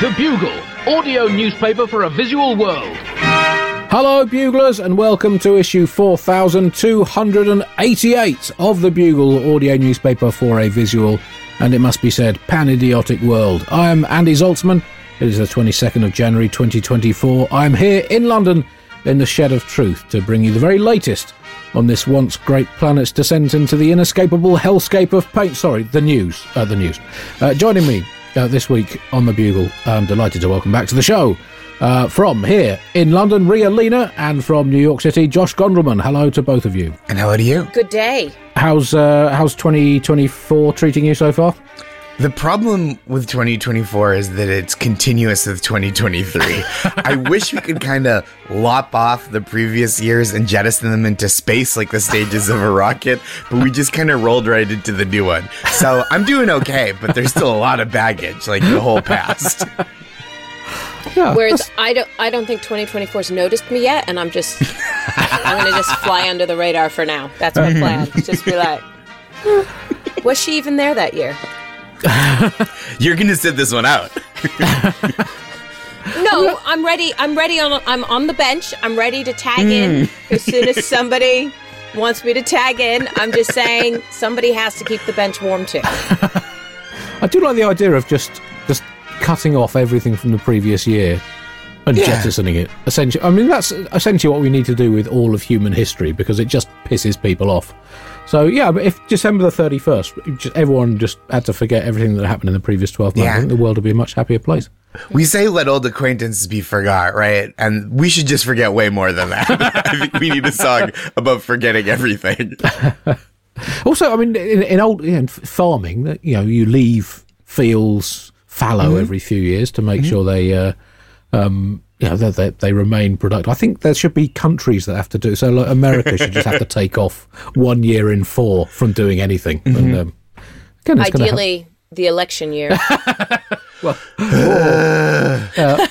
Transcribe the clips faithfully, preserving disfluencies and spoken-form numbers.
The Bugle, audio newspaper for a visual world. Hello, Buglers, and welcome to issue four thousand two hundred eighty-eight of The Bugle, audio newspaper for a visual, and it must be said, pan-idiotic world. I am Andy Zaltzman. It is the twenty-second of January twenty twenty-four. I am here in London in the Shed of Truth to bring you the very latest on this once great planet's descent into the inescapable hellscape of pain. Sorry, the news. Uh, the news. Uh, joining me uh, this week on The Bugle, I'm delighted to welcome back to the show, uh, from here in London, Ria Lina, and from New York City, Josh Gondelman. Hello to both of you. And hello to you. Good day. How's uh, how's twenty twenty-four treating you so far? The problem with twenty twenty-four is that it's continuous with twenty twenty-three. I wish we could kind of lop off the previous years and jettison them into space like the stages of a rocket, but we just kind of rolled right into the new one. So I'm doing okay, but there's still a lot of baggage, like the whole past. Yeah, Whereas I don't, I don't think twenty twenty-four's noticed me yet, and I'm just, I'm gonna just fly under the radar for now. That's my plan. Just be like, was she even there that year? You're gonna sit this one out. No, I'm ready. I'm ready on. I'm on the bench. I'm ready to tag in as soon as somebody wants me to tag in. I'm just saying somebody has to keep the bench warm too. I do like the idea of just just cutting off everything from the previous year and Yeah. jettisoning it. Essentially, I mean that's essentially what we need to do with all of human history because it just pisses people off. So yeah, but if December the thirty-first, just, everyone just had to forget everything that happened in the previous twelve months, Yeah. I think the world would be a much happier place. We say let old acquaintances be forgot, right? And we should just forget way more than that. I think we need a song about forgetting everything. Also, I mean, in, in old in farming, you know, you leave fields fallow Mm-hmm. every few years to make mm-hmm. sure they, uh, um, you know, they, they, they remain productive. I think there should be countries that have to do so. Like America should just have to take off one year in four from doing anything. Mm-hmm. And, um, again, it's Ideally, ha- the election year. Well, more,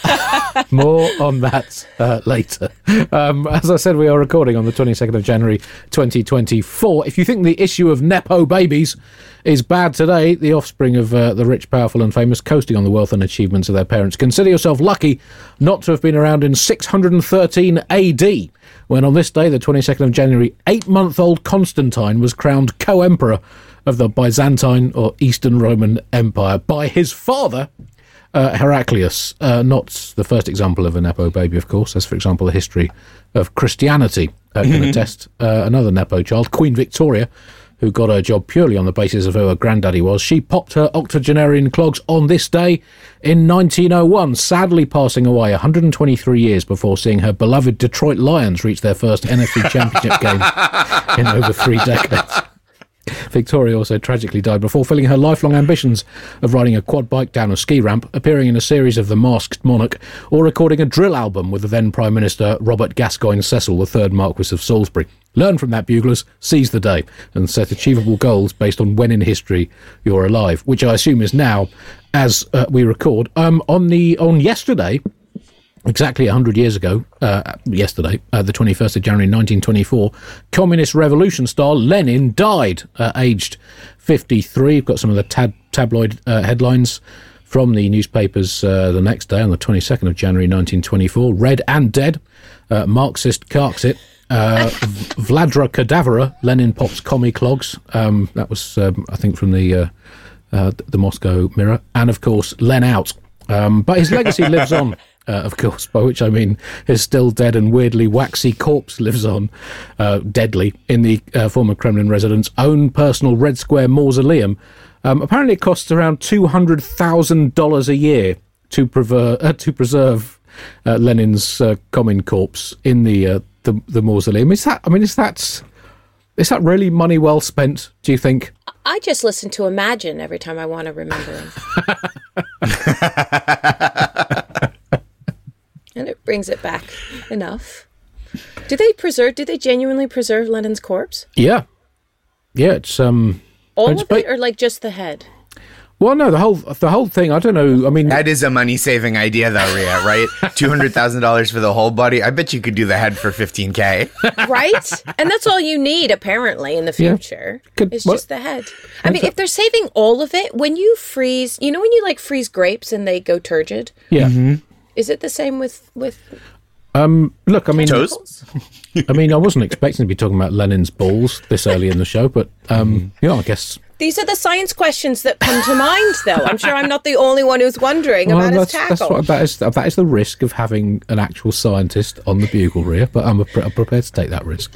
uh, more on that uh, later. Um, as I said, we are recording on the twenty-second of January twenty twenty-four. If you think the issue of Nepo babies is bad today, the offspring of uh, the rich, powerful and famous coasting on the wealth and achievements of their parents, consider yourself lucky not to have been around in six hundred thirteen A D, when on this day, the twenty-second of January, eight-month-old Constantine was crowned co-emperor of the Byzantine or Eastern Roman Empire by his father, uh, Heraclius. Uh, not the first example of a Nepo baby, of course, as, for example, the history of Christianity uh, can attest. Uh, another Nepo child, Queen Victoria, who got her job purely on the basis of who her granddaddy was. She popped her octogenarian clogs on this day in nineteen oh one, sadly passing away one hundred twenty-three years before seeing her beloved Detroit Lions reach their first N F C Championship game in over three decades. Victoria also tragically died before fulfilling her lifelong ambitions of riding a quad bike down a ski ramp, appearing in a series of The Masked Monarch, or recording a drill album with the then Prime Minister Robert Gascoigne Cecil, the third Marquis of Salisbury. Learn from that, Buglers, seize the day, and set achievable goals based on when in history you're alive, which I assume is now, as uh, we record. Um, on the on yesterday, exactly one hundred years ago, uh, yesterday, uh, the twenty-first of January nineteen twenty-four, communist revolution star Lenin died, uh, aged fifty-three. We've got some of the tab- tabloid uh, headlines from the newspapers uh, the next day on the twenty-second of January nineteen twenty-four. Red and Dead, uh, Marxist Carxit, uh, Vladra Cadavera, Lenin pops commie clogs. Um, that was, um, I think, from the uh, uh, the Moscow Mirror. And, of course, Len out. Um, but his legacy lives on. Uh, of course, by which I mean his still dead and weirdly waxy corpse lives on, uh, deadly, in the uh, former Kremlin resident's own personal Red Square mausoleum. Um, apparently it costs around two hundred thousand dollars a year to, prever- uh, to preserve uh, Lenin's uh, common corpse in the, uh, the the mausoleum. Is that, I mean, is that, is that really money well spent, do you think? I just listen to Imagine every time I want to remember him. And it brings it back enough. Do they preserve, do they genuinely preserve Lenin's corpse? Yeah. Yeah, it's... um. All it's of it, ba- or like just the head? Well, no, the whole the whole thing, I don't know. I mean, That is a money-saving idea, though, Rhea, right? two hundred thousand dollars for the whole body. I bet you could do the head for fifteen K. Right? And that's all you need, apparently, in the Yeah. future. Could- it's what- just the head. I mean, if they're saving all of it, when you freeze, you know when you, like, freeze grapes and they go turgid? yeah. Is it the same with... with Um, look, I mean, Toast? I mean, I wasn't expecting to be talking about Lenin's balls this early in the show, but um, yeah, I guess. These are the science questions that come to mind, though. I'm sure I'm not the only one who's wondering Well, about his that's, tackle. that's what, that is that is the risk of having an actual scientist on the bugle, Rhea. But I'm, pre- I'm prepared to take that risk.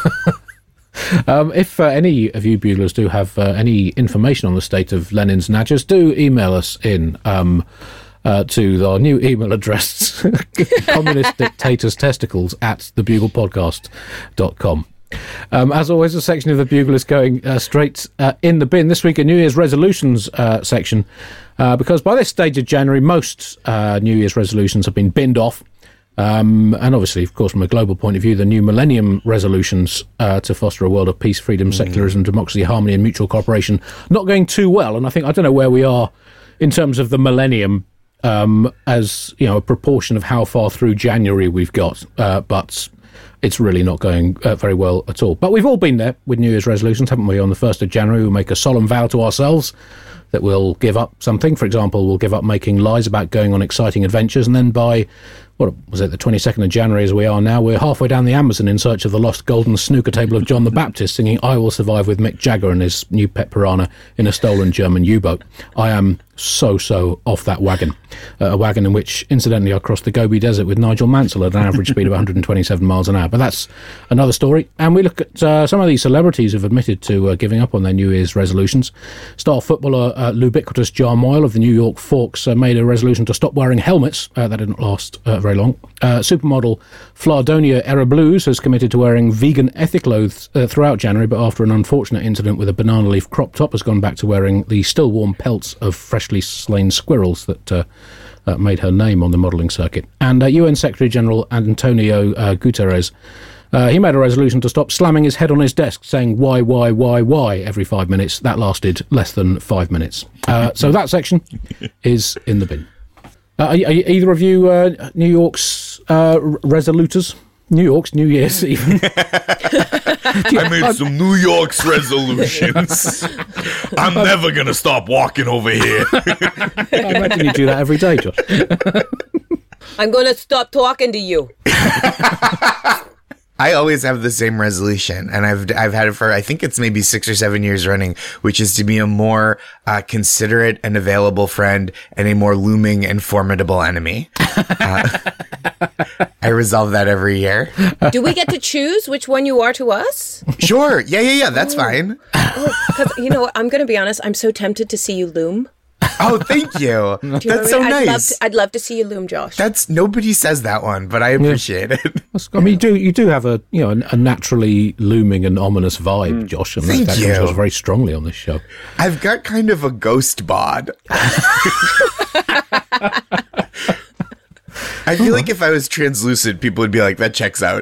um, if uh, any of you buglers do have uh, any information on the state of Lenin's Nadgers, do email us in. Um, Uh, to our new email address, communist dictators testicles at the bugle podcast dot com. Um, as always, a section of the Bugle is going uh, straight uh, in the bin. This week, a New Year's resolutions uh, section, uh, because by this stage of January, most uh, New Year's resolutions have been binned off. Um, and obviously, of course, from a global point of view, the new Millennium resolutions uh, to foster a world of peace, freedom, secularism, democracy, harmony, and mutual cooperation not going too well. And I think I don't know where we are in terms of the Millennium. Um, as you know, a proportion of how far through January we've got, uh, but it's really not going uh, very well at all. But we've all been there with New Year's resolutions, haven't we? On the first of January, we'll make a solemn vow to ourselves that we'll give up something. For example, we'll give up making lies about going on exciting adventures, and then by, what was it, the twenty-second of January as we are now, we're halfway down the Amazon in search of the lost golden snooker table of John the Baptist, singing I Will Survive with Mick Jagger and his new pet piranha in a stolen German U-boat. I am so, so off that wagon. Uh, a wagon in which, incidentally, I crossed the Gobi Desert with Nigel Mansell at an average speed of one hundred twenty-seven miles an hour. But that's another story. And we look at uh, some of these celebrities who've admitted to uh, giving up on their New Year's resolutions. Star footballer uh, Lubiquitous Jar Moyle of the New York Forks uh, made a resolution to stop wearing helmets. Uh, that didn't last uh, very long. Uh, supermodel Flardonia Era Blues has committed to wearing vegan ethnic clothes uh, throughout January, but after an unfortunate incident with a banana leaf crop top, has gone back to wearing the still warm pelts of freshly slain squirrels that uh, uh, made her name on the modelling circuit. And uh, U N Secretary General Antonio uh, Guterres, uh, he made a resolution to stop slamming his head on his desk, saying why, why, why, why every five minutes. That lasted less than five minutes. Uh, so that section is in the bin. Uh, are, are either of you uh, New York's uh, resoluters? New York's, New Year's even. I made some New York's resolutions. I'm never going to stop walking over here. I imagine you do that every day, Josh. I'm going to stop talking to you. I always have the same resolution, and I've I've had it for, I think it's maybe six or seven years running, which is to be a more uh, considerate and available friend and a more looming and formidable enemy. Uh, I resolve that every year. Do we get to choose which one you are to us? Sure. Yeah, yeah, yeah. That's fine. Oh, because, you know what, I'm going to be honest, I'm so tempted to see you loom. Oh, thank you. Do you know That's what so I mean? I'd love, nice. to, I'd love to see you loom, Josh. That's, nobody says that one, but I appreciate it. I mean, you do you do have a you know a naturally looming and ominous vibe, Josh, and Thank that, that you. comes across very strongly on this show. I've got kind of a ghost bod. I feel like if I was translucent, people would be like, that checks out.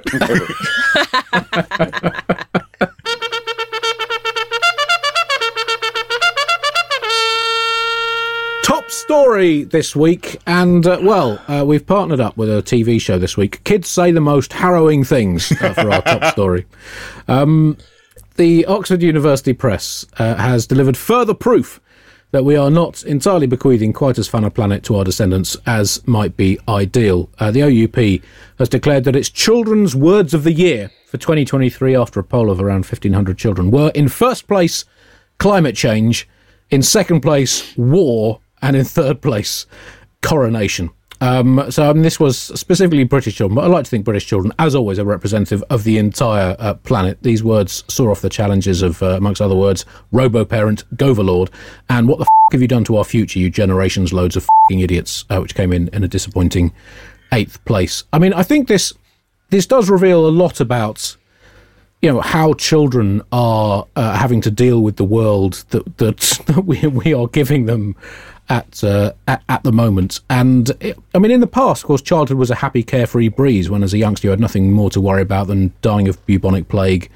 Top story this week, and uh, well, uh, we've partnered up with a T V show this week. Kids say the most harrowing things uh, for our top story. Um, the Oxford University Press uh, has delivered further proof that we are not entirely bequeathing quite as fun a planet to our descendants as might be ideal. Uh, the O U P has declared that its Children's Words of the Year for twenty twenty-three, after a poll of around fifteen hundred children, were in first place climate change, in second place war, and in third place coronation. Um, so I mean, this was specifically British children, but I like to think British children, as always, are representative of the entire uh, planet. These words saw off the challenges of, uh, amongst other words, robo-parent, Goverlord, and what the f*** have you done to our future, you generations loads of f***ing idiots, uh, which came in in a disappointing eighth place. I mean, I think this this does reveal a lot about, you know, how children are uh, having to deal with the world that that, that we we are giving them at, uh, at at the moment. And it, I mean, in the past, of course, childhood was a happy, carefree breeze when, as a youngster, you had nothing more to worry about than dying of bubonic plague,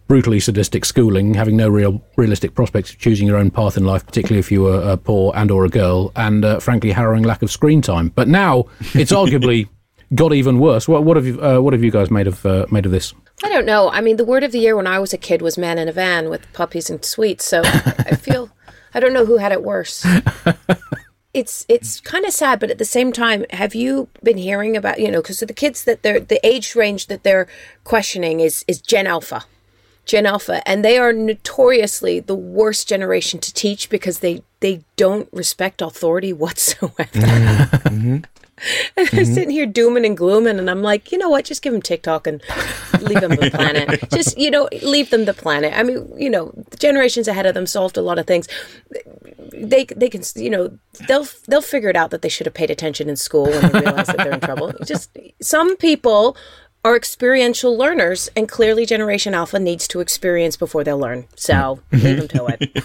brutally sadistic schooling, having no real realistic prospects of choosing your own path in life, particularly if you were uh, poor and or a girl, and uh, frankly harrowing lack of screen time. But now it's arguably got even worse. What, what have you uh, what have you guys made of uh, made of this? I don't know. I mean, the word of the year when I was a kid was man in a van with puppies and sweets. So I feel I don't know who had it worse. It's it's kind of sad, but at the same time, have you been hearing about, you know, because the kids that they're, the age range that they're questioning is, is Gen Alpha. Gen Alpha, and they are notoriously the worst generation to teach because they, they don't respect authority whatsoever. Mm-hmm. And they're mm-hmm. sitting here dooming and glooming, and I'm like, you know what? Just give them TikTok and leave them the planet. Just, you know, leave them the planet. I mean, you know, the generations ahead of them solved a lot of things. They they can, you know, they'll they'll figure it out that they should have paid attention in school when they realize that they're in trouble. Just some people are experiential learners, and clearly Generation Alpha needs to experience before they'll learn. So leave them to it.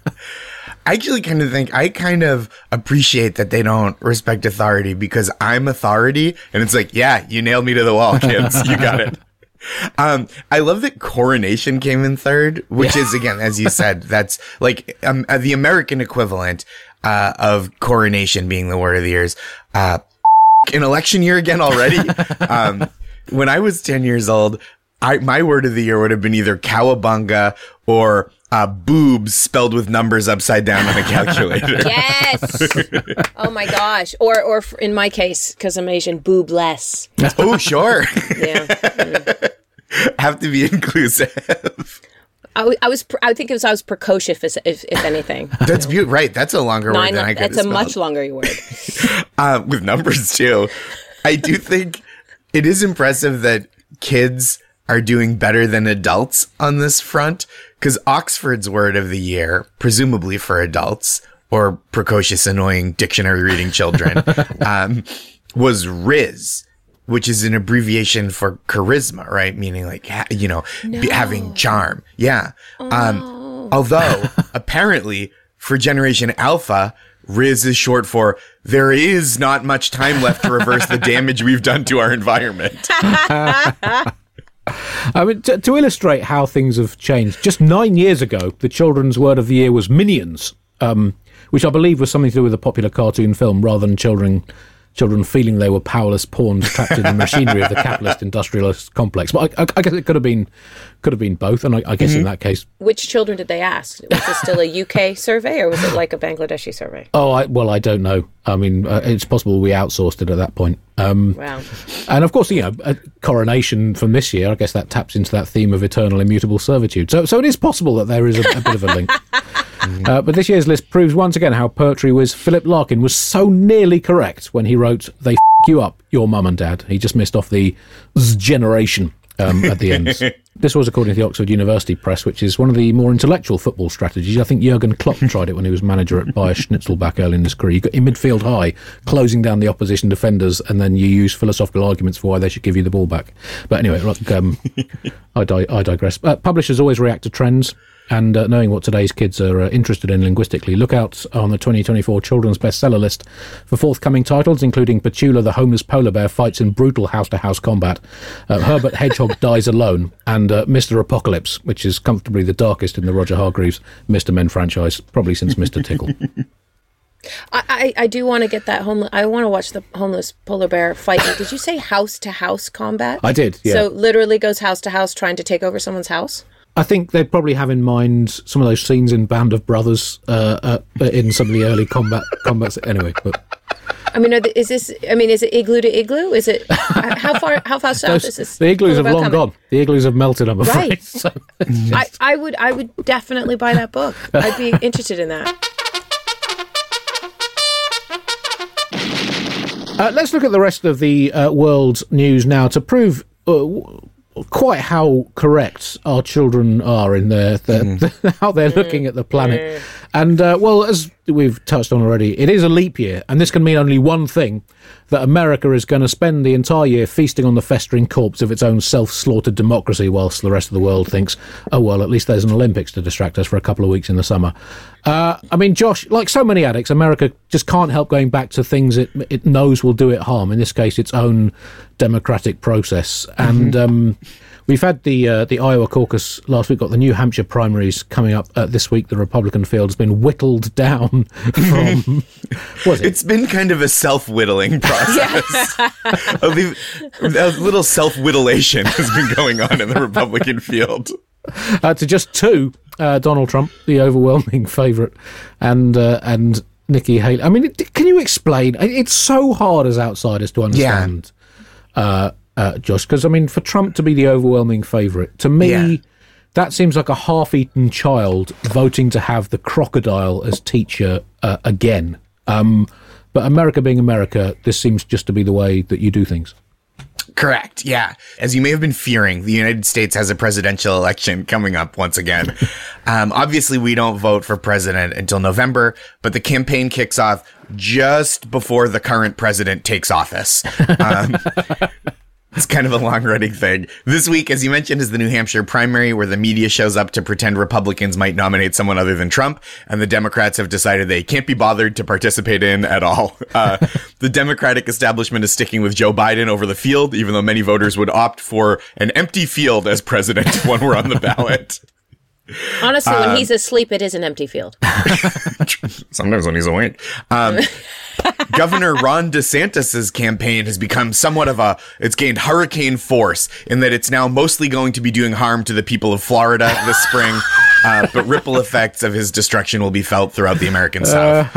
I actually kind of think I kind of appreciate that they don't respect authority because I'm authority, and it's like, yeah, you nailed me to the wall, kids. You got it. Um, I love that Coronation came in third, which yeah. is, again, as you said, that's like um, uh, the American equivalent uh, of coronation being the word of the year. Uh, an election year again already. um, when I was ten years old, I my word of the year would have been either cowabunga or uh, boobs spelled with numbers upside down on a calculator. Yes. Oh my gosh. Or, or in my case, because I'm Asian, boobless. Oh, sure. Yeah. Mm. Have to be inclusive. I, w- I was, pr- I think it was, I was precocious, if, if, if anything. That's beautiful. Right. That's a longer Nine, word than I could have That's a spelled. much longer word. uh, with numbers too. I do think it is impressive that kids are doing better than adults on this front, because Oxford's word of the year, presumably for adults or precocious, annoying dictionary reading children, um, was Riz, which is an abbreviation for charisma, right? Meaning like, ha- you know, no. be, having charm. Yeah. Oh. Um, although apparently for Generation Alpha, Riz is short for there is not much time left to reverse the damage we've done to our environment. I mean, to, to illustrate how things have changed, just nine years ago, the children's word of the year was Minions, um, which I believe was something to do with a popular cartoon film rather than children children feeling they were powerless pawns trapped in the machinery of the capitalist industrialist complex. But I, I, I guess it could have been could have been both, and I, I guess mm-hmm. in that case... Which children did they ask? Was it still a U K survey, or was it like a Bangladeshi survey? Oh, I, well, I don't know. I mean, uh, it's possible we outsourced it at that point. Um, wow. And of course, you know, a coronation from this year, I guess that taps into that theme of eternal immutable servitude. So so it is possible that there is a, a bit of a link. Uh, but this year's list proves once again how poetry whiz Philip Larkin was so nearly correct when he wrote, "They f*** you up, your mum and dad." He just missed off the z generation um, at the end. This was according to the Oxford University Press, which is one of the more intellectual football strategies. I think Jurgen Klopp tried it when he was manager at Bayer Schnitzelbach early in his career. You got in midfield high, closing down the opposition defenders, and then you use philosophical arguments for why they should give you the ball back. But anyway, look, um, I, di- I digress. Uh, publishers always react to trends. And uh, knowing what today's kids are uh, interested in linguistically, look out on the twenty twenty-four children's bestseller list for forthcoming titles, including Petula the Homeless Polar Bear Fights in Brutal House-to-House Combat, uh, Herbert Hedgehog Dies Alone, and uh, Mister Apocalypse, which is comfortably the darkest in the Roger Hargreaves Mister Men franchise, probably since Mister Tickle. I, I, I do want to get that homeless. I want to watch the homeless polar bear fight. Did you say house-to-house combat? I did, yeah. So literally goes house-to-house trying to take over someone's house? I think they'd probably have in mind some of those scenes in Band of Brothers uh, uh, in some of the early combat combats. Anyway, but I mean, are the, is this? I mean, is it igloo to igloo? Is it how far? How far south is this? The igloos have long coming? gone. The igloos have melted. I'm afraid. Right. So I, I would. I would definitely buy that book. I'd be interested in that. Uh, let's look at the rest of the uh, world's news now to prove Uh, quite how correct our children are in their, their mm. how they're looking at the planet. Mm. And, uh, well, as we've touched on already, it is a leap year, and this can mean only one thing, that America is going to spend the entire year feasting on the festering corpse of its own self-slaughtered democracy, whilst the rest of the world thinks, oh, well, at least there's an Olympics to distract us for a couple of weeks in the summer. Uh, I mean, Josh, like so many addicts, America just can't help going back to things it it knows will do it harm, in this case, its own democratic process. And, mm-hmm. um, We've had the uh, the Iowa caucus last week, got the New Hampshire primaries coming up uh, this week. The Republican field has been whittled down from... was it? It's been kind of a self-whittling process. a, li- a little self-whittlation has been going on in the Republican field. Uh, to just two, uh, Donald Trump, the overwhelming favourite, and uh, and Nikki Haley. I mean, it, can you explain? It's so hard as outsiders to understand, yeah. uh, uh, Josh, because, I mean, for Trump to be the overwhelming favourite, to me, yeah. that seems like a half-eaten child voting to have the crocodile as teacher uh, again. Um, but America being America, this seems just to be the way that you do things. Correct. Yeah. As you may have been fearing, the United States has a presidential election coming up once again. um, obviously, we don't vote for president until November, but the campaign kicks off just before the current president takes office. Um, It's kind of a long-running thing. This week, as you mentioned, is the New Hampshire primary, where the media shows up to pretend Republicans might nominate someone other than Trump, and the Democrats have decided they can't be bothered to participate in at all. Uh, the Democratic establishment is sticking with Joe Biden over the field, even though many voters would opt for an empty field as president when we're on the ballot. Honestly, when um, he's asleep, it is an empty field. Sometimes when he's awake. Um, Governor Ron DeSantis' campaign has become somewhat of a, it's gained hurricane force in that it's now mostly going to be doing harm to the people of Florida this spring, uh, but ripple effects of his destruction will be felt throughout the American South.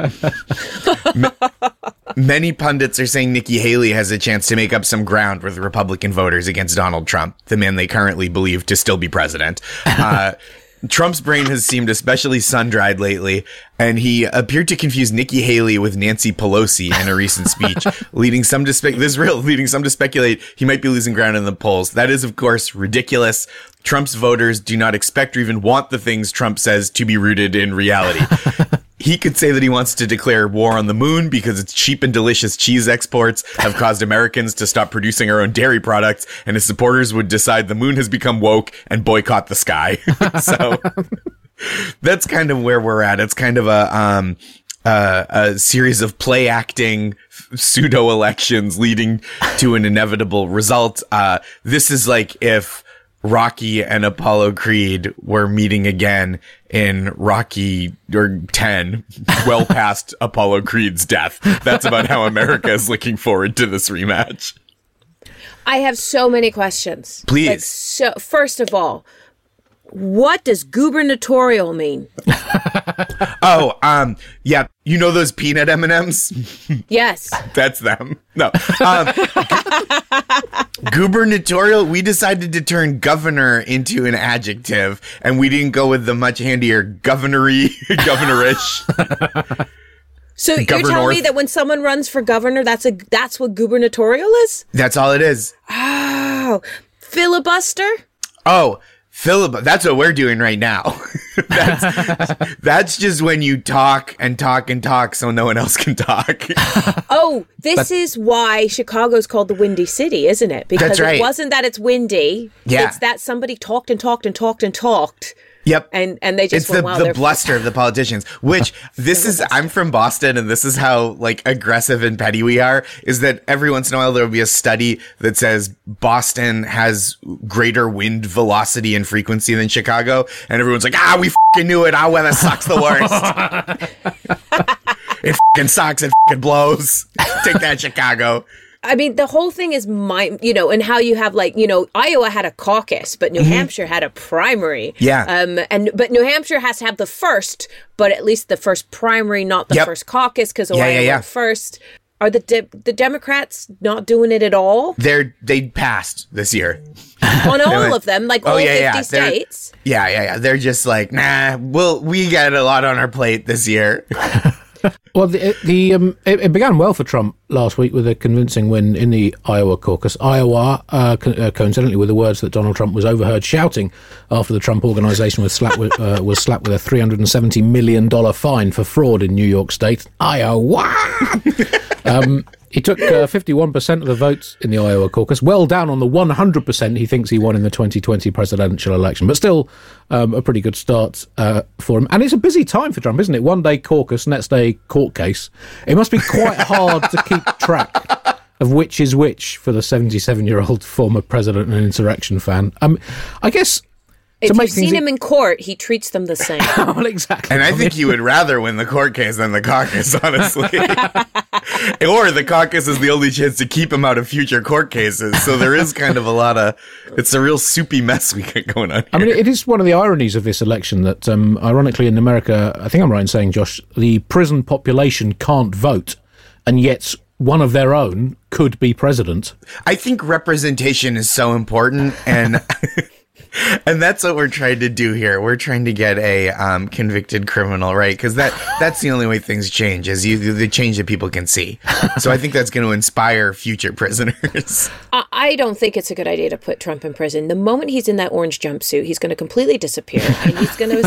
Ma- Many pundits are saying Nikki Haley has a chance to make up some ground with Republican voters against Donald Trump, the man they currently believe to still be president. Uh, Trump's brain has seemed especially sun-dried lately, and he appeared to confuse Nikki Haley with Nancy Pelosi in a recent speech, leading some to spe- this is real, leading some to speculate he might be losing ground in the polls. That is, of course, ridiculous. Trump's voters do not expect or even want the things Trump says to be rooted in reality. He could say that he wants to declare war on the moon because its cheap and delicious cheese exports have caused Americans to stop producing our own dairy products, and his supporters would decide the moon has become woke and boycott the sky. So that's kind of where we're at. It's kind of a um uh, a series of play acting pseudo elections leading to an inevitable result. Uh, this is like if Rocky and Apollo Creed were meeting again in Rocky or ten, well past Apollo Creed's death. That's about how America is looking forward to this rematch. I have so many questions. Please. Like, so, first of all, what does gubernatorial mean? oh, um, yeah. You know those peanut M and M's? Yes. That's them. No. Um, gu- gubernatorial, we decided to turn governor into an adjective, and we didn't go with the much handier governory, governorish. So you're telling me that when someone runs for governor, that's a that's what gubernatorial is? That's all it is. Oh, filibuster? Oh, Philip, that's what we're doing right now. that's, that's just when you talk and talk and talk so no one else can talk. Oh, this but, is why Chicago's called the Windy City, isn't it? Because that's right. It wasn't that it's windy. Yeah. It's that somebody talked and talked and talked and talked. Yep. And and they just It's went, the, wow, the bluster of the politicians, which this is, I'm from Boston, and this is how, like, aggressive and petty we are, is that every once in a while there will be a study that says Boston has greater wind velocity and frequency than Chicago, and everyone's like, ah, we f***ing knew it, our weather sucks the worst. It f***ing sucks, it f***ing blows. Take that, Chicago. I mean, the whole thing is my, you know, and how you have like, you know, Iowa had a caucus, but New mm-hmm. Hampshire had a primary. Yeah. Um, and but New Hampshire has to have the first, but at least the first primary, not the yep. first caucus, because yeah, Iowa yeah, yeah. went first. Are the de- the Democrats not doing it at all? They're they passed this year on all like, of them, like oh, all yeah, fifty yeah. states. Yeah, yeah, yeah. They're just like, nah. Well, we got a lot on our plate this year. Well, the, the um, it, it began well for Trump last week with a convincing win in the Iowa caucus. Iowa, uh, co- uh, coincidentally, were the words that Donald Trump was overheard shouting after the Trump Organization was slapped with, uh, was slapped with a three hundred seventy million dollars fine for fraud in New York State. Iowa! um, he took uh, fifty-one percent of the votes in the Iowa caucus, well down on the one hundred percent he thinks he won in the twenty twenty presidential election, but still um, a pretty good start uh, for him. And it's a busy time for Trump, isn't it? One day caucus, next day court case. It must be quite hard to keep track of which is which for the seventy-seven-year-old former president and insurrection fan. Um, I guess... If you've seen him in court, he treats them the same. Well, exactly. And I think you would rather win the court case than the caucus, honestly. Or the caucus is the only chance to keep him out of future court cases. So there is kind of a lot of... It's a real soupy mess we got going on here. I mean, it is one of the ironies of this election that, um, ironically, in America, I think I'm right in saying, Josh, the prison population can't vote, and yet one of their own could be president. I think representation is so important, and... And that's what we're trying to do here. We're trying to get a um, convicted criminal, right? Because that that's the only way things change, is you the change that people can see. So I think that's going to inspire future prisoners. I don't think it's a good idea to put Trump in prison. The moment he's in that orange jumpsuit, he's going to completely disappear and he's going to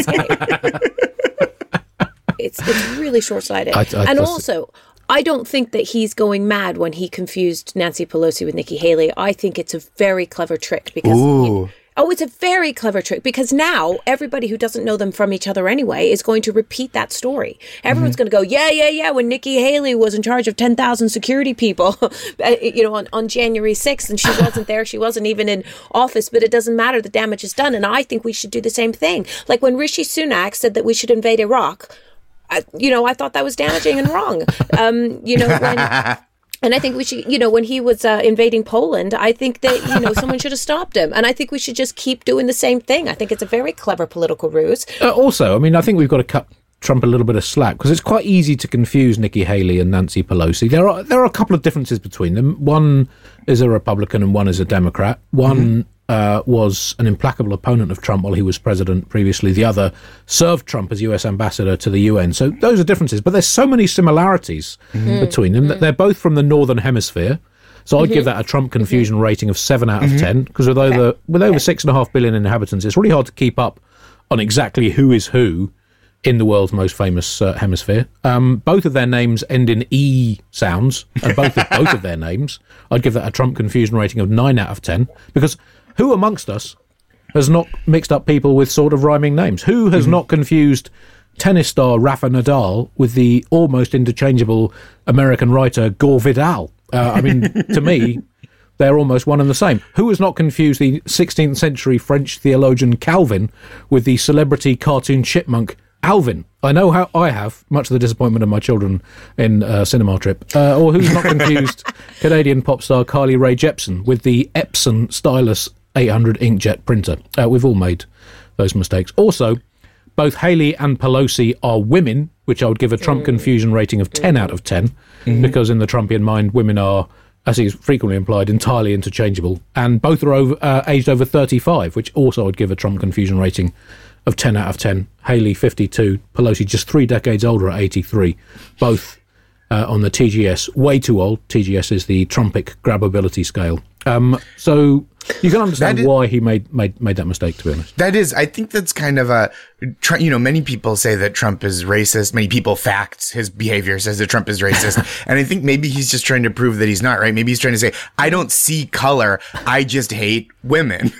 escape. it's it's really short-sighted. I, I, and also... I don't think that he's going mad when he confused Nancy Pelosi with Nikki Haley. I think it's a very clever trick because... Ooh. Oh, it's a very clever trick because now everybody who doesn't know them from each other anyway is going to repeat that story. Everyone's mm-hmm. going to go, yeah, yeah, yeah, when Nikki Haley was in charge of ten thousand security people, you know, on, on January sixth, and she wasn't there, she wasn't even in office, but it doesn't matter, the damage is done. And I think we should do the same thing. Like when Rishi Sunak said that we should invade Iraq, I, you know, I thought that was damaging and wrong. Um, you know, when... And I think we should, you know, when he was uh, invading Poland, I think that, you know, someone should have stopped him. And I think we should just keep doing the same thing. I think it's a very clever political ruse. Uh, also, I mean, I think we've got to cut Trump a little bit of slack because it's quite easy to confuse Nikki Haley and Nancy Pelosi. There are there are a couple of differences between them. One is a Republican and one is a Democrat. One mm-hmm. uh, was an implacable opponent of Trump while he was president previously. The other served Trump as U S ambassador to the U N. So those are differences. But there's so many similarities mm-hmm. between them that they're both from the Northern Hemisphere. So I'd mm-hmm. give that a Trump confusion mm-hmm. rating of seven out of mm-hmm. ten because with over, okay. with over okay. six and a half billion inhabitants, it's really hard to keep up on exactly who is who in the world's most famous uh, hemisphere. Um, both of their names end in E sounds, and both of, both of their names, I'd give that a Trump confusion rating of nine out of ten, because who amongst us has not mixed up people with sort of rhyming names? Who has mm-hmm. not confused tennis star Rafa Nadal with the almost interchangeable American writer Gore Vidal? Uh, I mean, to me, they're almost one and the same. Who has not confused the sixteenth century French theologian Calvin with the celebrity cartoon chipmunk Alvin? I know how I have, much to the disappointment of my children in uh, Cinema Trip. Uh, or who's not confused Canadian pop star Carly Rae Jepsen with the Epson Stylus eight hundred inkjet printer? Uh, we've all made those mistakes. Also, both Haley and Pelosi are women, which I would give a Trump confusion rating of ten out of ten, mm-hmm. because in the Trumpian mind, women are, as is frequently implied, entirely interchangeable. And both are over, uh, aged over thirty-five, which also would give a Trump confusion rating of ten out of ten. Haley, fifty-two. Pelosi, just three decades older at eighty-three. Both uh, on the T G S. Way too old. T G S is the Trumpic grabability scale. Um, so you can understand is, why he made, made made that mistake, to be honest. That is, I think that's kind of a, you know, many people say that Trump is racist. Many people fact his behavior says that Trump is racist. And I think maybe he's just trying to prove that he's not, right? Maybe he's trying to say, I don't see color. I just hate women.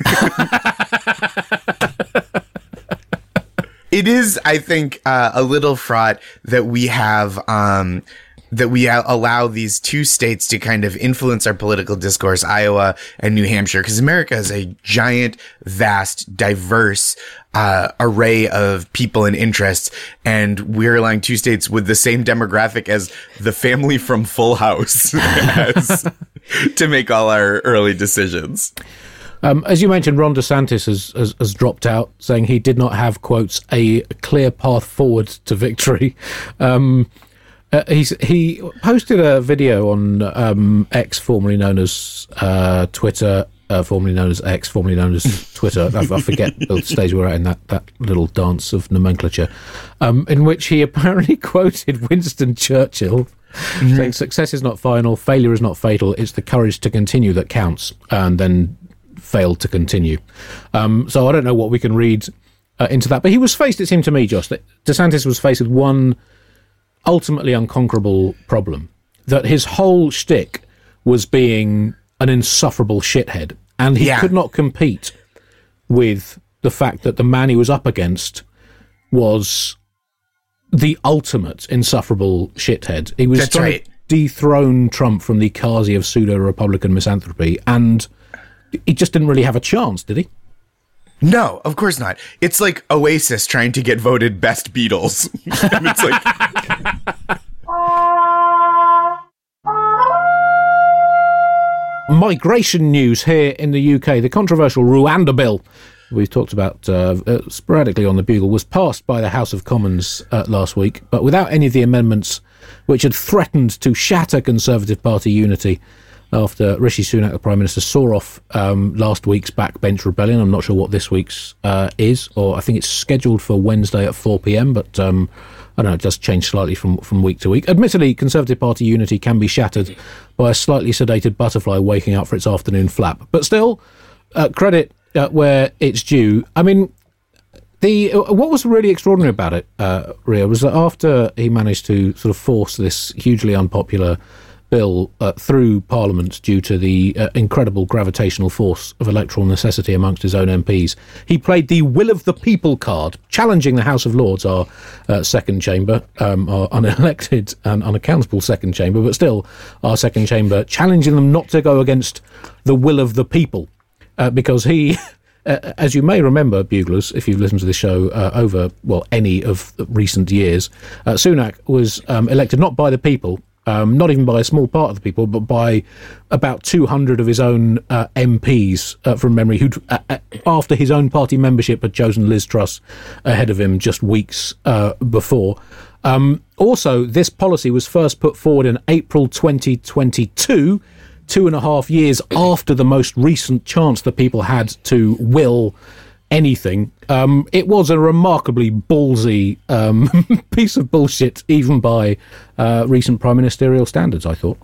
It is, I think, uh, a little fraught that we have, um, that we allow these two states to kind of influence our political discourse, Iowa and New Hampshire, because America is a giant, vast, diverse uh, array of people and interests, and we're allowing two states with the same demographic as the family from Full House as, to make all our early decisions. Um, as you mentioned, Ron DeSantis has, has, has dropped out, saying he did not have, quotes, a clear path forward to victory. Um, uh, he's, he posted a video on um, X, formerly known as uh, Twitter, uh, formerly known as X, formerly known as Twitter. I, I forget the stage we're at in that, that little dance of nomenclature, um, in which he apparently quoted Winston Churchill, mm-hmm. saying, "Success is not final, failure is not fatal, it's the courage to continue that counts," and then failed to continue. Um, so I don't know what we can read uh, into that. But he was faced, it seemed to me, Josh, that DeSantis was faced with one ultimately unconquerable problem, that his whole shtick was being an insufferable shithead. And he yeah. could not compete with the fact that the man he was up against was the ultimate insufferable shithead. He was That's trying right. to, dethrone Trump from the Kazi of pseudo-Republican misanthropy, and he just didn't really have a chance, did he? No, of course not. It's like Oasis trying to get voted best Beatles. And it's like... Migration news here in the U K. The controversial Rwanda bill we've talked about uh, uh, sporadically on the Bugle was passed by the House of Commons uh, last week, but without any of the amendments which had threatened to shatter Conservative Party unity after Rishi Sunak, the Prime Minister, saw off um, last week's backbench rebellion. I'm not sure what this week's uh, is, or I think it's scheduled for Wednesday at four p.m, but um, I don't know, it does change slightly from, from week to week. Admittedly, Conservative Party unity can be shattered by a slightly sedated butterfly waking up for its afternoon flap. But still, uh, credit uh, where it's due. I mean, the uh, what was really extraordinary about it, uh, Ria, was that after he managed to sort of force this hugely unpopular bill uh, through Parliament due to the uh, incredible gravitational force of electoral necessity amongst his own M Ps, he played the will of the people card, challenging the House of Lords, our uh, second chamber, um, our unelected and unaccountable second chamber, but still our second chamber, challenging them not to go against the will of the people, uh, because he... Uh, as you may remember, Buglers, if you've listened to the show uh, over, well, any of the recent years, uh, Sunak was um, elected not by the people, um, not even by a small part of the people, but by about two hundred of his own uh, M Ps uh, from memory, who, uh, after his own party membership, had chosen Liz Truss ahead of him just weeks uh, before. Um, also, this policy was first put forward in April twenty twenty-two, two and a half years after the most recent chance that people had to will anything. Um, it was a remarkably ballsy um, piece of bullshit, even by uh, recent prime ministerial standards, I thought.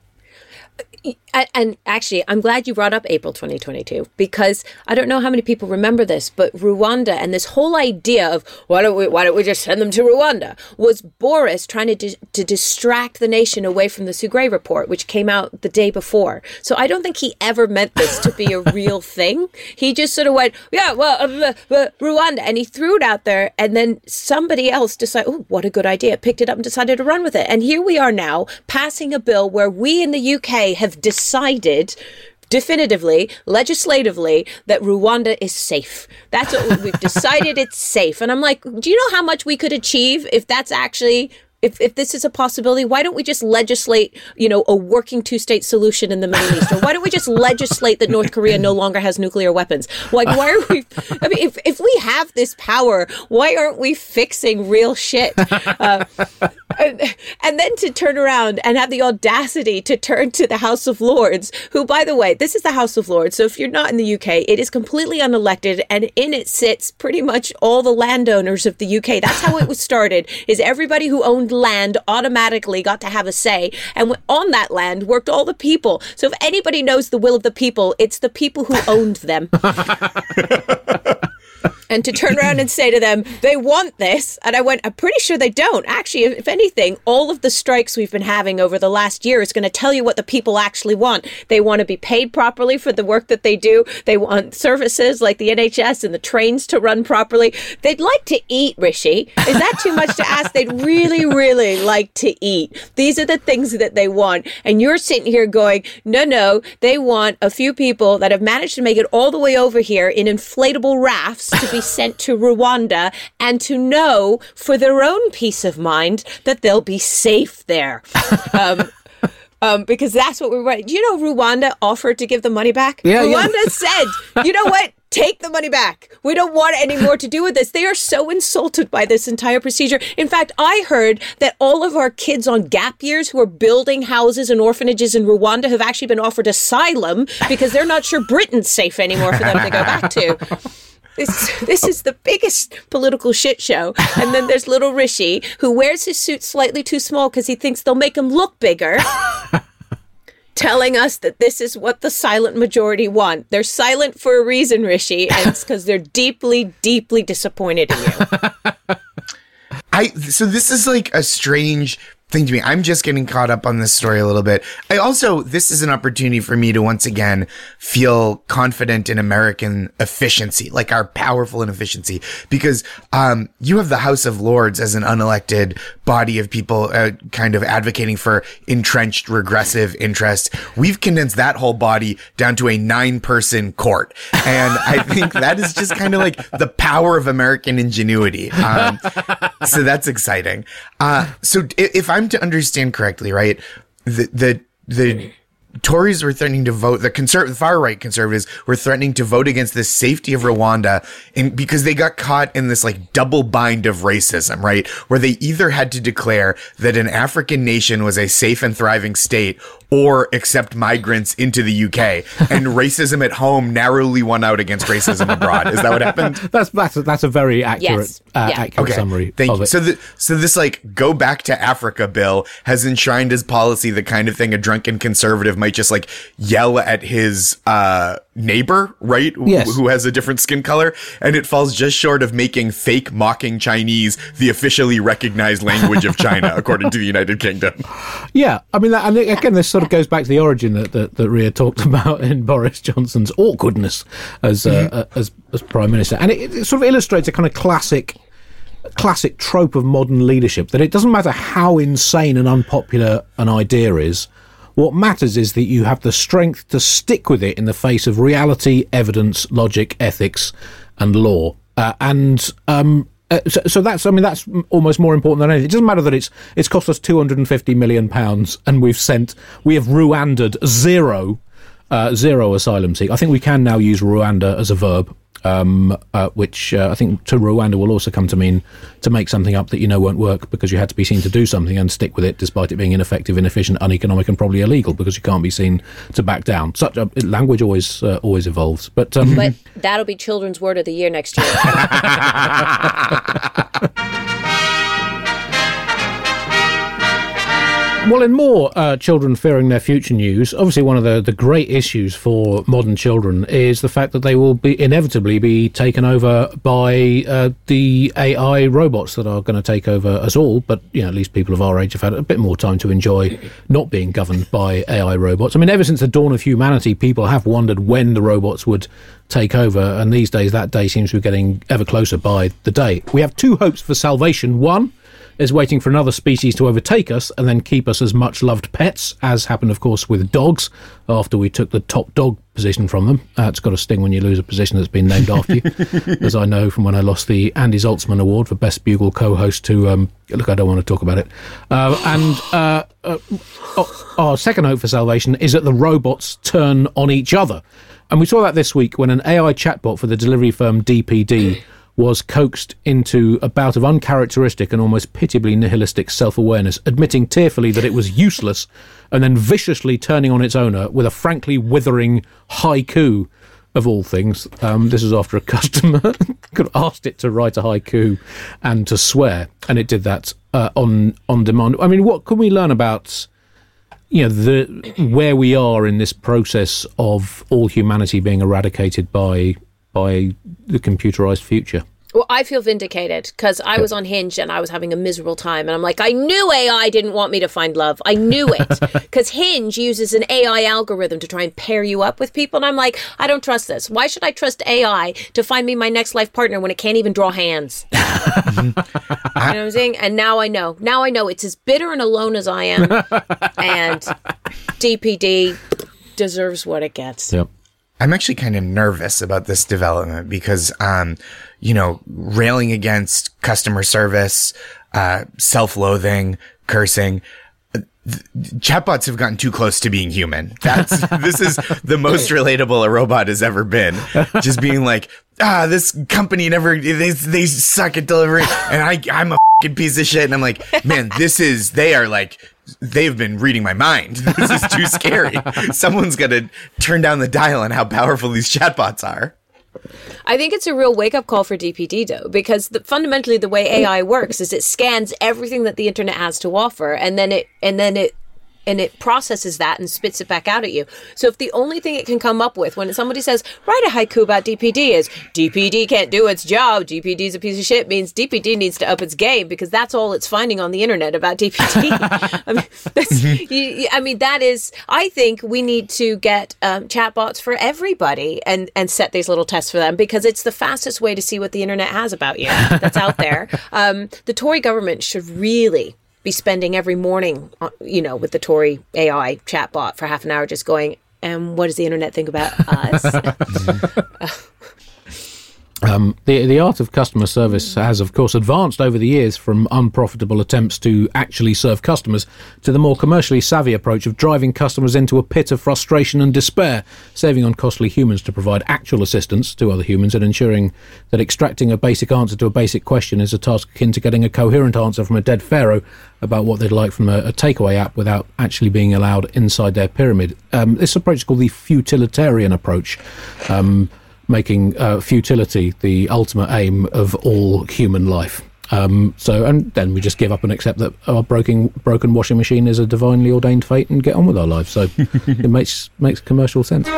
And actually, I'm glad you brought up April twenty twenty-two, because I don't know how many people remember this, but Rwanda and this whole idea of why don't we why don't we just send them to Rwanda was Boris trying to di- to distract the nation away from the Sugre report, which came out the day before. So I don't think he ever meant this to be a real thing. He just sort of went, yeah, well, uh, uh, Rwanda, and he threw it out there, and then somebody else decided, oh, what a good idea, picked it up and decided to run with it. And here we are now passing a bill where we in the U K have decided decided definitively, legislatively, that Rwanda is safe. That's what we've decided. It's safe. And I'm like, do you know how much we could achieve if that's actually... If if this is a possibility, why don't we just legislate, you know, a working two-state solution in the Middle East? Or why don't we just legislate that North Korea no longer has nuclear weapons? Like, why are we... I mean, if, if we have this power, why aren't we fixing real shit? Uh, and, and then to turn around and have the audacity to turn to the House of Lords, who, by the way, this is the House of Lords. So if you're not in the U K, it is completely unelected, and in it sits pretty much all the landowners of the U K. That's how it was started, is everybody who owned land automatically got to have a say, and on that land worked all the people. So if anybody knows the will of the people, it's the people who owned them. And to turn around and say to them, they want this. And I went, I'm pretty sure they don't. Actually, if, if anything, all of the strikes we've been having over the last year is going to tell you what the people actually want. They want to be paid properly for the work that they do. They want services like the N H S and the trains to run properly. They'd like to eat, Rishi. Is that too much to ask? They'd really, really like to eat. These are the things that they want. And you're sitting here going, no, no, they want a few people that have managed to make it all the way over here in inflatable rafts to be sent to Rwanda, and to know for their own peace of mind that they'll be safe there. Um, um, because that's what we're right. Do you know Rwanda offered to give the money back? Yeah, Rwanda yeah. said, you know what? Take the money back. We don't want any more to do with this. They are so insulted by this entire procedure. In fact, I heard that all of our kids on gap years who are building houses and orphanages in Rwanda have actually been offered asylum because they're not sure Britain's safe anymore for them to go back to. This, this is the biggest political shit show. And then there's little Rishi, who wears his suit slightly too small because he thinks they'll make him look bigger, telling us that this is what the silent majority want. They're silent for a reason, Rishi, and it's because they're deeply, deeply disappointed in you. I so this is like a strange thing to me. I'm just getting caught up on this story a little bit. I also, this is an opportunity for me to once again feel confident in American efficiency, like our powerful inefficiency, because um, you have the House of Lords as an unelected body of people uh, kind of advocating for entrenched regressive interests. We've condensed that whole body down to a nine person court. And I think that is just kind of like the power of American ingenuity. Um, so that's exciting. Uh, so if I'm to understand correctly, right, the, the, the, Tories were threatening to vote, the conserv- the far-right conservatives were threatening to vote against the safety of Rwanda in, because they got caught in this like double bind of racism, right? Where they either had to declare that an African nation was a safe and thriving state or accept migrants into the U K. And racism at home narrowly won out against racism abroad. Is that what happened? That's that's a, that's a very accurate, Yes. uh, Yeah. accurate Okay, summary thank of you. it. So, the, so this like go back to Africa bill has enshrined as policy the kind of thing a drunken conservative might just like yell at his uh, neighbor, right? Wh- Yes. Who has a different skin color, and it falls just short of making fake mocking Chinese the officially recognized language of China, according to the United Kingdom. Yeah, I mean, that, and again, this sort of goes back to the origin that that, that Rhea talked about in Boris Johnson's awkwardness as uh, mm-hmm. as, as Prime Minister, and it, it sort of illustrates a kind of classic classic trope of modern leadership, that it doesn't matter how insane and unpopular an idea is. What matters is that you have the strength to stick with it in the face of reality, evidence, logic, ethics, and law. Uh, and um, uh, so, so that's, I mean, that's almost more important than anything. It doesn't matter that it's it's cost us two hundred fifty million pounds, and we've sent, we have Rwanda'd zero, uh, zero asylum seekers. I think we can now use Rwanda as a verb. Um, uh, which uh, I think to Rwanda will also come to mean to make something up that you know won't work because you had to be seen to do something and stick with it despite it being ineffective, inefficient, uneconomic, and probably illegal because you can't be seen to back down. Such a, language always uh, always evolves, but um, but that'll be Children's Word of the Year next year. Well, in more uh, children fearing their future news, obviously one of the, the great issues for modern children is the fact that they will be inevitably be taken over by uh, the A I robots that are going to take over us all. But, you know, at least people of our age have had a bit more time to enjoy not being governed by A I robots. I mean, ever since the dawn of humanity, people have wondered when the robots would take over. And these days, that day seems to be getting ever closer by the day. We have two hopes for salvation. One is waiting for another species to overtake us and then keep us as much loved pets, as happened, of course, with dogs after we took the top dog position from them. Uh, it's got to sting when you lose a position that's been named after you, as I know from when I lost the Andy Zaltzman Award for Best Bugle co-host to, um, look, I don't want to talk about it. Uh, and uh, uh, our second hope for salvation is that the robots turn on each other. And we saw that this week when an A I chatbot for the delivery firm D P D was coaxed into a bout of uncharacteristic and almost pitiably nihilistic self-awareness, admitting tearfully that it was useless, and then viciously turning on its owner with a frankly withering haiku, of all things. Um, this was after a customer could asked it to write a haiku and to swear, and it did that uh, on on demand. I mean, what can we learn about, you know, the where we are in this process of all humanity being eradicated by by the computerized future? Well, I feel vindicated because I was on Hinge and I was having a miserable time. And I'm like, I knew A I didn't want me to find love. I knew it. Because Hinge uses an A I algorithm to try and pair you up with people. And I'm like, I don't trust this. Why should I trust A I to find me my next life partner when it can't even draw hands? You know what I'm saying? And now I know. Now I know it's as bitter and alone as I am. And D P D deserves what it gets. Yep. I'm actually kind of nervous about this development because, um, you know, railing against customer service, uh, self-loathing, cursing, th- chatbots have gotten too close to being human. That's, this is the most relatable a robot has ever been. Just being like, ah, this company never, they, they suck at delivering and I, I'm a fucking piece of shit. And I'm like, man, this is, they are like, they've been reading my mind. This is too scary. Someone's got to turn down the dial on how powerful these chatbots are. I think it's a real wake-up call for D P D, though, because the, fundamentally the way A I works is it scans everything that the internet has to offer, and then it and then it and it processes that and spits it back out at you. So if the only thing it can come up with when somebody says, write a haiku about D P D is, D P D can't do its job, D P D's a piece of shit, means D P D needs to up its game, because that's all it's finding on the internet about D P D. I mean, that's, you, I mean, that is, I think we need to get um, chatbots for everybody and, and set these little tests for them, because it's the fastest way to see what the internet has about you that's out there. Um, the Tory government should really be spending every morning, uh, you know, with the Tory A I chatbot for half an hour just going, and what does the internet think about us? Um, the the art of customer service has, of course, advanced over the years from unprofitable attempts to actually serve customers to the more commercially savvy approach of driving customers into a pit of frustration and despair, saving on costly humans to provide actual assistance to other humans and ensuring that extracting a basic answer to a basic question is a task akin to getting a coherent answer from a dead pharaoh about what they'd like from a, a takeaway app without actually being allowed inside their pyramid. Um, this approach is called the futilitarian approach. Um, making uh, futility the ultimate aim of all human life. Um, so, and then we just give up and accept that our broken broken washing machine is a divinely ordained fate and get on with our lives. So it makes makes commercial sense.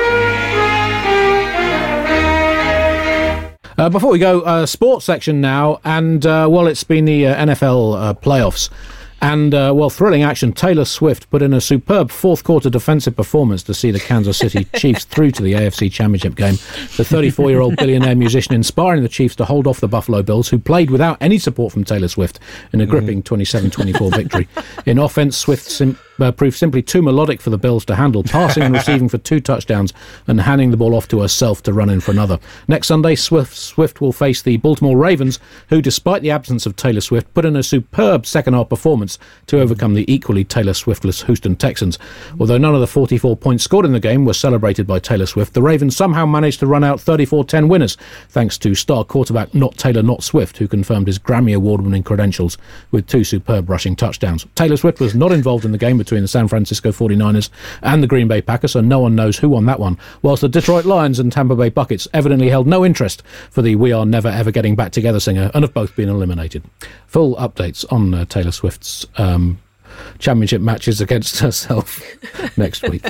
Uh, before we go, uh, sports section now, and uh, well, it's been the uh, N F L uh, playoffs. And, uh, well, thrilling action. Taylor Swift put in a superb fourth-quarter defensive performance to see the Kansas City Chiefs through to the A F C Championship game. The thirty-four-year-old billionaire musician inspiring the Chiefs to hold off the Buffalo Bills, who played without any support from Taylor Swift in a gripping twenty-seven twenty-four victory. In offense, Swift sim- uh, proved simply too melodic for the Bills to handle, passing and receiving for two touchdowns and handing the ball off to herself to run in for another. Next Sunday, Swift, Swift will face the Baltimore Ravens, who, despite the absence of Taylor Swift, put in a superb second-half performance to overcome the equally Taylor Swiftless Houston Texans. Although none of the forty-four points scored in the game were celebrated by Taylor Swift, the Ravens somehow managed to run out thirty-four ten winners, thanks to star quarterback Not Taylor Not Swift, who confirmed his Grammy Award-winning credentials with two superb rushing touchdowns. Taylor Swift was not involved in the game between the San Francisco forty-niners and the Green Bay Packers, so no one knows who won that one, whilst the Detroit Lions and Tampa Bay Buckets evidently held no interest for the We Are Never Ever Getting Back Together singer and have both been eliminated. Full updates on uh, Taylor Swift's um, championship matches against herself next week.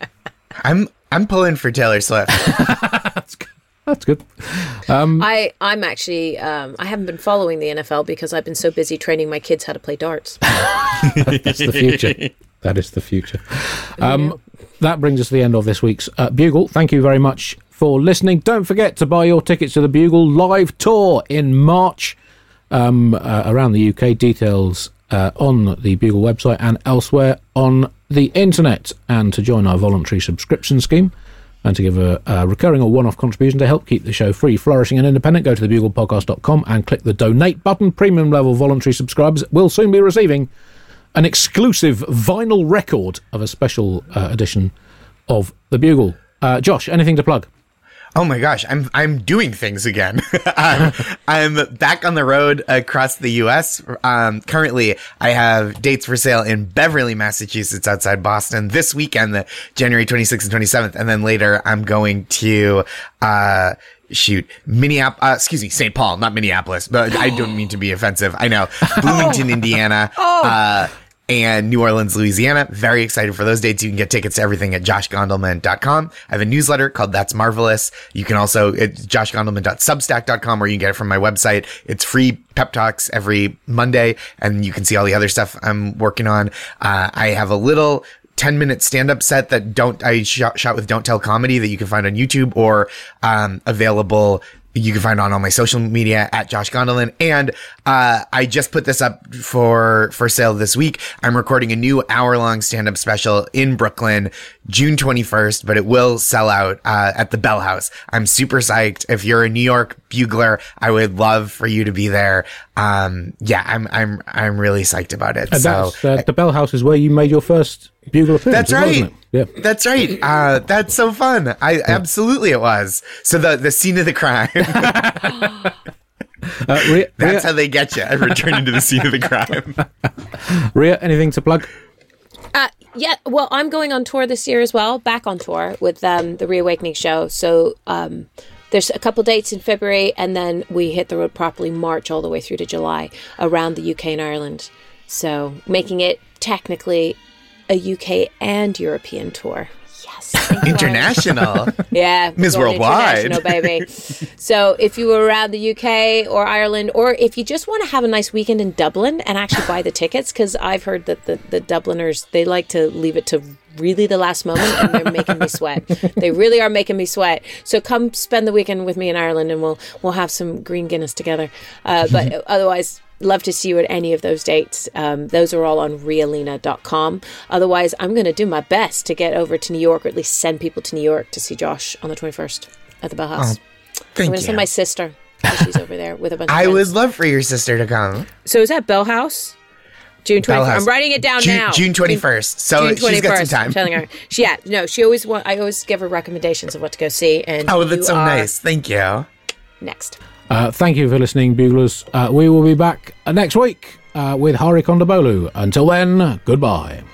I'm I'm pulling for Taylor Swift. That's good. That's good. Um, I, I'm actually, um, I haven't been following the N F L because I've been so busy training my kids how to play darts. That's the future. That is the future. Um, that brings us to the end of this week's uh, Bugle. Thank you very much for listening. Don't forget to buy your tickets to the Bugle live tour in March um, uh, around the U K. Details uh, on the Bugle website and elsewhere on the internet. And to join our voluntary subscription scheme and to give a, a recurring or one-off contribution to help keep the show free, flourishing and independent, go to the bugle podcast dot com and click the donate button. Premium level voluntary subscribers will soon be receiving an exclusive vinyl record of a special uh, edition of the Bugle. Uh, Josh, anything to plug? Oh my gosh, I'm I'm doing things again. I'm, I'm back on the road across the U S. Um, currently, I have dates for sale in Beverly, Massachusetts, outside Boston this weekend, the January twenty-sixth and twenty-seventh, and then later I'm going to uh, shoot Minneapolis. Uh, excuse me, Saint Paul, not Minneapolis, but I don't mean to be offensive. I know Bloomington, Indiana. Oh. Uh, and New Orleans, Louisiana. Very excited for those dates. You can get tickets to everything at josh gondelman dot com. I have a newsletter called That's Marvelous. You can also, it's josh gondelman dot substack dot com, or you can get it from my website. It's free pep talks every Monday, and you can see all the other stuff I'm working on. Uh, I have a little ten minute stand-up set that don't, I shot, shot with Don't Tell Comedy that you can find on YouTube, or, um, available you can find on all my social media at Josh Gondelman. And uh, I just put this up for for sale this week. I'm recording a new hour-long stand-up special in Brooklyn, June twenty-first, but it will sell out uh, at the Bell House. I'm super psyched. If you're a New York bugler, I would love for you to be there. Um, yeah, I'm I'm I'm really psyched about it. And so that's, uh, the Bell House is where you made your first Bugle appearance. That's right. Wasn't it? Yeah. That's right. Uh, that's so fun. I yeah. Absolutely it was. So the, the scene of the crime. uh, Rhea, that's Rhea, how they get you. Returning to the scene of the crime. Rhea, anything to plug? Uh, yeah, well, I'm going on tour this year as well, back on tour with um, the Reawakening show. So um, there's a couple dates in February, and then we hit the road properly March all the way through to July around the U K and Ireland. So making it technically a U K and European tour. Yes. Thank you, International. Yeah. Miss going Worldwide. international, baby. So if you were around the U K or Ireland, or if you just want to have a nice weekend in Dublin and actually buy the tickets, because I've heard that the, the Dubliners, they like to leave it to really the last moment, and they're making me sweat. They really are making me sweat. So come spend the weekend with me in Ireland, and we'll we'll have some green Guinness together. Uh, but otherwise, love to see you at any of those dates. Um, those are all on realina dot com. Otherwise, I'm going to do my best to get over to New York, or at least send people to New York to see Josh on the twenty-first at the Bell House. Oh, thank I'm going to you. send my sister. She's over there with a bunch of I friends. would love for your sister to come. So is that Bell House? June Bell twenty-first. House. I'm writing it down June, now. June twenty-first. So June she's got some time. I'm telling her. She, yeah, no, she always want. I always give her recommendations of what to go see. And Oh, you that's so are nice. Thank you. Next. Uh, thank you for listening, Buglers. Uh, we will be back uh, next week uh, with Hari Kondabolu. Until then, goodbye.